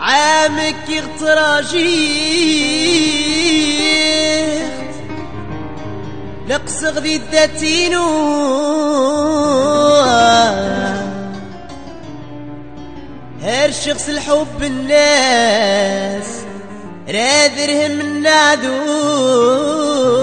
عامك يغتراجيخت نقصغ ذي الداتينو هر شخص الحب الناس راذرهم النعدو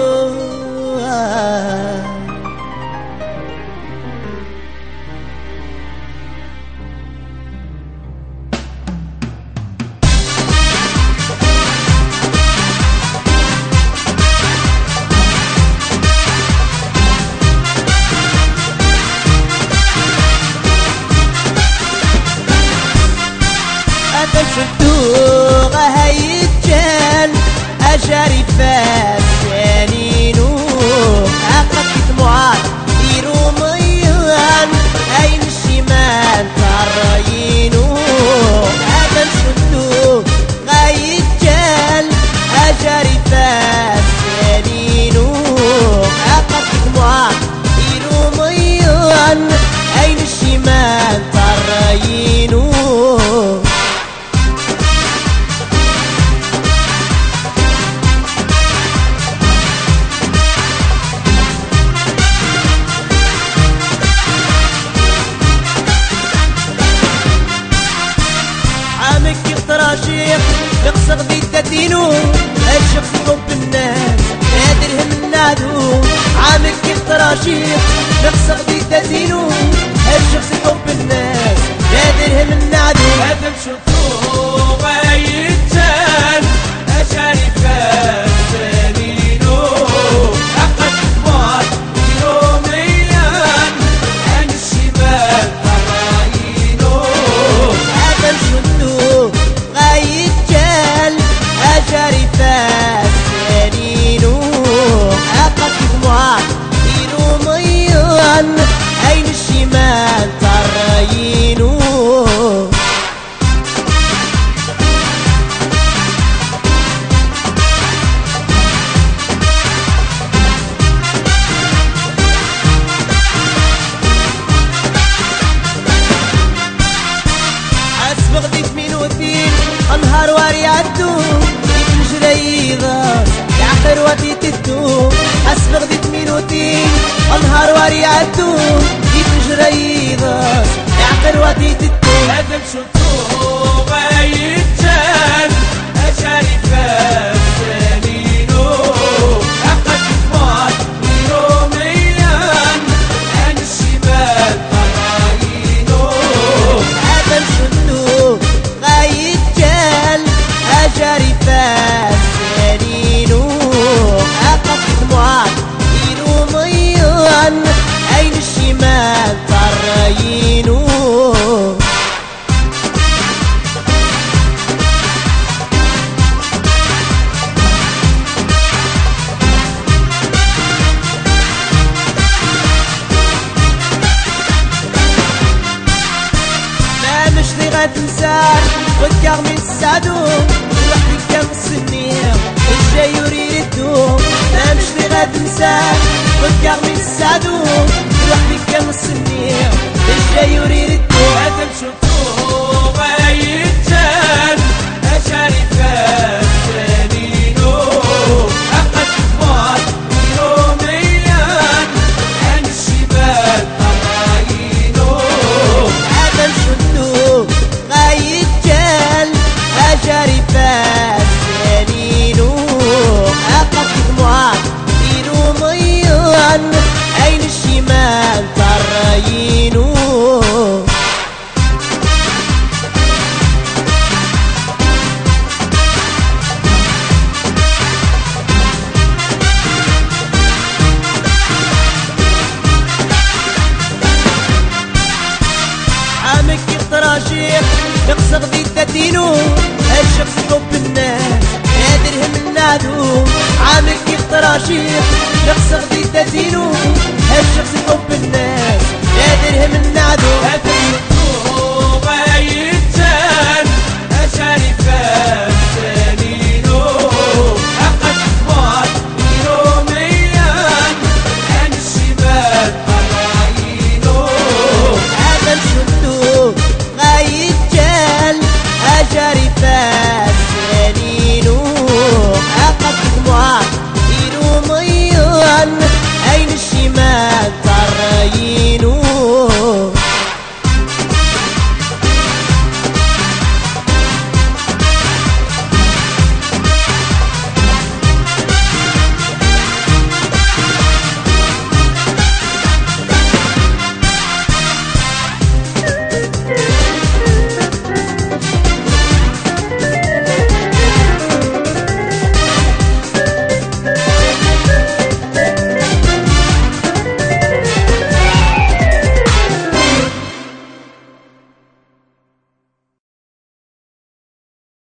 شدوغ هيتجال أجاري فاسانينو أقد دموعات ديرو ميان أين الشمال طراينو هذا شدوغ هيتجال أجاري فاسانينو أقد دموعات ديرو ميان أين الشمال طراينو نقصغ ذي الداتينو الشخص حب الناس نادرهم النادو عامك يغتراشيخ نقصغ ذي الداتينو الشخص حب الناس نادرهم النادو هذا مشطوب يتسال أشاري فاسانينو أقد مات يوميا عن الشمال طراينو هذا مشطوب أجاري فاسانينو أقد دموعات ديرو ميان أين الشمال طراينو أسبغ ذي 88 أنهار واريعدو يعقر ودي تدو أسبغ ذي 88 أنهار واريعدو يتجريضاس يعقر ودي تدو هذا مشطوب يتسال أشاري فاسانينو أقد مات يوميا عن الشمال طراينو هذا مشطوب يتجال أجاري فاسانينو أقد دموعات ديرو ميان أين الشمال طراينو ما مش لي غتنساك وتكاغ من السعدو وحدك كم السنير الجاي يريد الدوم ما مش لي غتنساك وتكاغ من السعدو وحدك كم السنير الجاي يريد الدوم هذا مشطوب يتسال أشاري فاسانينو أقد مات يوميا عن الشمال طراينو هذا الشدوق يتجال أجاري فاسانينو أقد دموعات ديرو ميان أين الشمال طراينو عامك يغتراجيخ نقصغ ذي الداتينو الشخص حب الناس نادرهم النادو عامك يغتراجيخ نقصغ ذي الداتينو الشخص حب